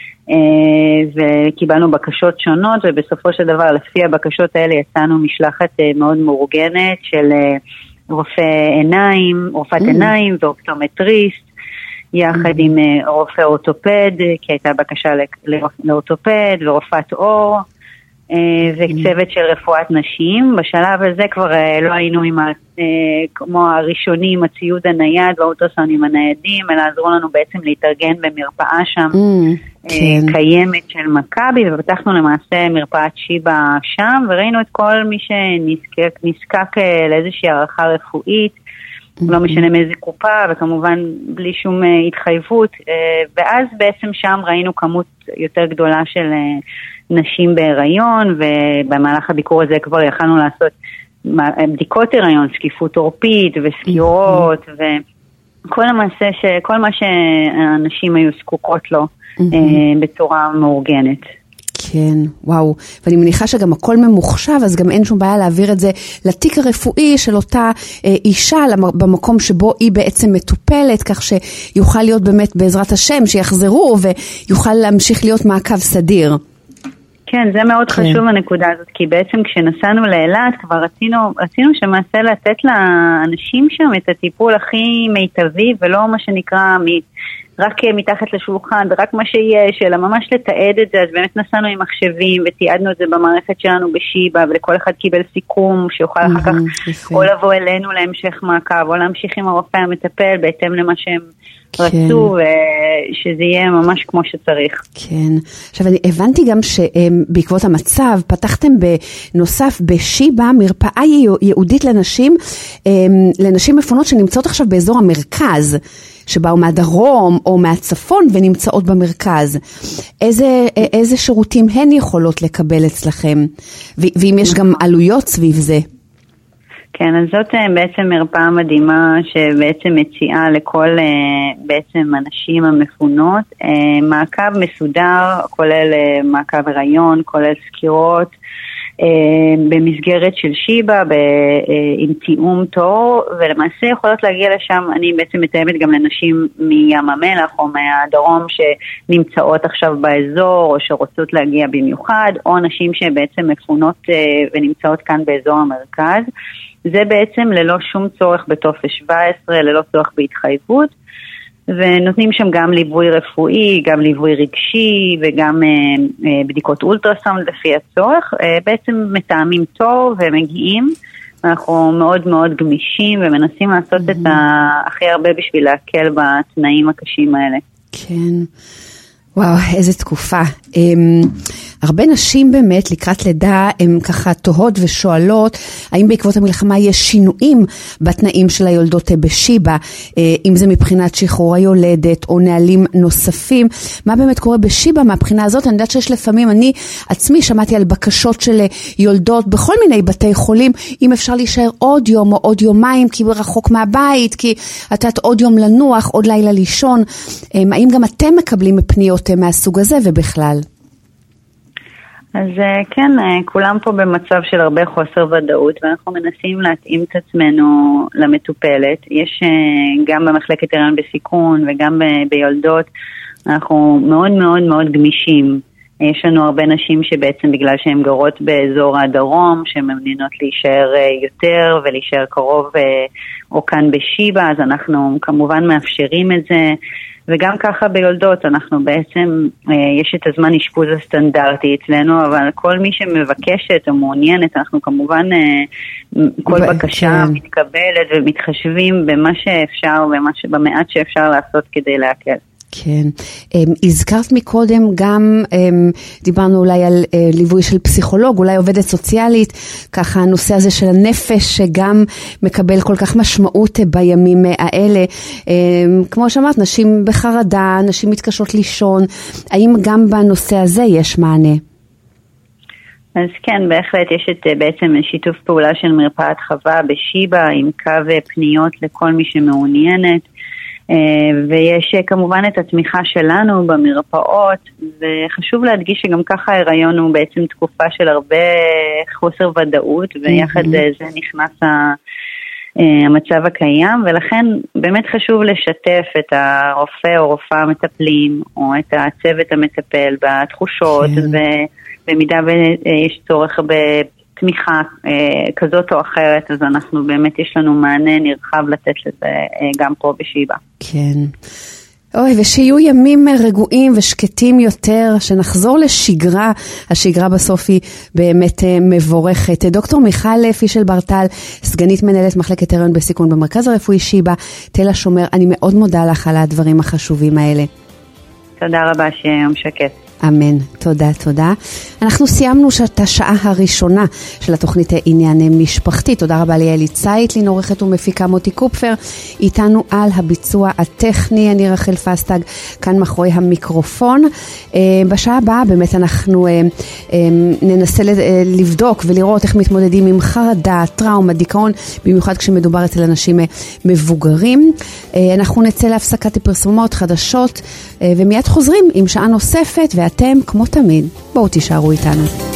וקיבלנו בקשות שונות, ובסופו של דבר לפי הבקשות האלה יצאנו משלחת מאוד מאורגנת של רופא עיניים, רופאת עיניים ואופטומטריסט, יחד עם רופא אורתופד, כי הייתה בקשה לאורתופד ורופאת אור, וצוות של רפואת נשים. בשלב הזה כבר לא היינו עם כמו הראשונים, הציוד הנייד והאוטוסונים הניידים, אלא עזרו לנו בעצם להתארגן במרפאה שם קיימת של מכבי, ופתחנו למעשה מרפאת שיבה שם, וראינו את כל מי שנזקק לאיזושהי הערכה רפואית, לא משנה מאיזה קופה, וכמובן בלי שום התחייבות, ואז בעצם שם ראינו כמות יותר גדולה של נשים בהיריון, ובמהלך הביקור הזה כבר יכלנו לעשות בדיקות הריון, שקיפות עורפית וסקירות, וכל המעשה, כל מה שהנשים היו זקוקות לו בצורה מאורגנת. כן, וואו, ואני מניחה שגם הכל ממוחשב, אז גם אין שום בעיה להעביר את זה לתיק הרפואי של אותה אה, אישה, במקום שבו היא בעצם מטופלת, כך שיוכל להיות באמת בעזרת השם, שיחזרו ויוכל להמשיך להיות מעקב סדיר. כן, זה מאוד כן. חשוב הנקודה הזאת, כי בעצם כשנסענו לאילת, כבר רצינו, רצינו שמעשה לתת לאנשים שם את הטיפול הכי מיטבי, ולא מה שנקרא מ... רק מתחת לשולחן, ורק מה שיש, אלא ממש לתעד את זה, אז באמת נסענו עם מחשבים, ותיעדנו את זה במערכת שלנו בשיבה, ולכל אחד קיבל סיכום, שיוכל אחר כך או לבוא אלינו להמשך מעקב, או להמשיך עם הרופא המטפל, בהתאם למה שהם רצו, ושזה יהיה ממש כמו שצריך. כן. עכשיו, אני הבנתי גם שבעקבות המצב, פתחתם בנוסף בשיבה, מרפאה ייעודית לנשים, לנשים מפונות שנמצאות עכשיו באזור המרכז, שבאו מהדרום או מהצפון ונמצאות במרכז. איזה, איזה שירותים הן יכולות לקבל אצלכם? ואם יש גם עלויות סביב זה? כן, אז זאת בעצם מרפאה מדהימה שבעצם מציעה לכל בעצם הנשים המפונות מעקב מסודר, כולל מעקב הריון, כולל סקירות, במסגרת של שיבה, עם תיאום תור, ולמעשה יכולות להגיע לשם, אני בעצם מתאמת גם לנשים מים המלח או מהדרום שנמצאות עכשיו באזור, או שרוצות להגיע במיוחד, או נשים שבעצם מפונות ונמצאות כאן באזור המרכז. זה בעצם ללא שום צורך בטופס שבע עשרה, ללא צורך בהתחייבות, ונותנים שם גם ליווי רפואי, גם ליווי רגשי, וגם אה, אה, בדיקות אולטרסאונד לפי הצורך. אה, בעצם מתאמים תור ומגיעים, אנחנו מאוד מאוד גמישים, ומנסים לעשות mm-hmm. את הכי הרבה בשביל להקל בתנאים הקשים האלה. כן. וואו, איזה תקופה. Um, הרבה נשים באמת לקראת לידה הן ככה תוהות ושואלות האם בעקבות המלחמה יש שינויים בתנאים של היולדות בשיבה, אם זה מבחינת שחרור היולדת או נהלים נוספים. מה באמת קורה בשיבה מהבחינה הזאת? אני יודעת שיש לפעמים, אני עצמי שמעתי על בקשות של יולדות בכל מיני בתי חולים, אם אפשר להישאר עוד יום או עוד יומיים כי רחוק מהבית, כי את יודעת עוד יום לנוח, עוד לילה לישון. האם גם אתם מקבלים פניות מהסוג הזה ובכלל? אז כן, כולם פה במצב של הרבה חוסר ודאות, ואנחנו מנסים להתאים את עצמנו למטופלת. יש גם במחלקת הריון בסיכון וגם ביולדות, אנחנו מאוד מאוד מאוד גמישים. יש לנו הרבה נשים שבעצם בגלל שהן גרות באזור הדרום, שהן מעוניינות להישאר יותר ולהישאר קרוב או כאן בשיבה, אז אנחנו כמובן מאפשרים את זה. וגם ככה ביולדות, אנחנו בעצם, יש את הזמן אשפוז הסטנדרטי אצלנו, אבל כל מי שמבקשת או מעוניינת, אנחנו כמובן, כל בקשה מתקבלת ומתחשבים במה שאפשר, במעט שאפשר לעשות כדי להקל. כן. הזכרת מקודם גם, דיברנו אולי על ליווי של פסיכולוג, אולי עובדת סוציאלית, ככה הנושא הזה של הנפש שגם מקבל כל כך משמעות בימים האלה. כמו שאמרת, נשים בחרדה, נשים מתקשות לישון, האם גם בנושא הזה יש מענה? אז כן, בהחלט יש את בעצם שיתוף פעולה של מרפאת חווה בשיבא עם קו פניות לכל מי שמעוניינת, ויש כמובן את התמיכה שלנו במרפאות, וחשוב להדגיש שגם ככה ההיריון הוא בעצם תקופה של הרבה חוסר ודאות, ויחד זה נכנס המצב הקיים, ולכן באמת חשוב לשתף את הרופא או רופאה המטפלים, או את הצוות המטפל בתחושות, ובמידה ויש צורך בתמיכה כזאת או אחרת, אז אנחנו באמת יש לנו מענה נרחב לתת לזה גם פה בשיבא. כן. אוי, ושיהיו ימים רגועים ושקטים יותר, שנחזור לשגרה, השגרה בסוף היא באמת מבורכת. דוקטור מיכל פישל ברטל, סגנית מנהלת מחלקת הריון בסיכון במרכז הרפואי שיבא, תל השומר, אני מאוד מודה לך על הדברים החשובים האלה. תודה רבה, שיום שקט. אמן, תודה, תודה. אנחנו סיימנו את השעה הראשונה של התוכנית עניין משפחתי. תודה רבה ליאלי צייטלין, עורכת ומפיקה מוטי קופפר, איתנו על הביצוע הטכני, אני רחל פסטג, כאן מאחורי המיקרופון. בשעה הבאה באמת אנחנו ננסה לבדוק ולראות איך מתמודדים עם חרדה, טראומה, דיכאון, במיוחד כשמדובר אצל אנשים מבוגרים. אנחנו נצא להפסקת פרסומות חדשות, ומיד חוזרים עם שעה נוספת, ואתם, כמו תמיד, בואו תישארו איתנו.